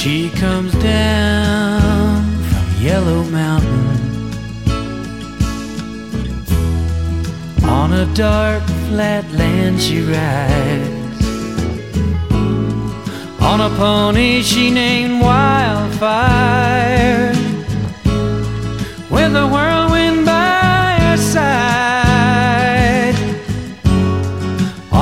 She comes down from Yellow Mountain on a dark flat land she rides, on a pony she named Wildfire.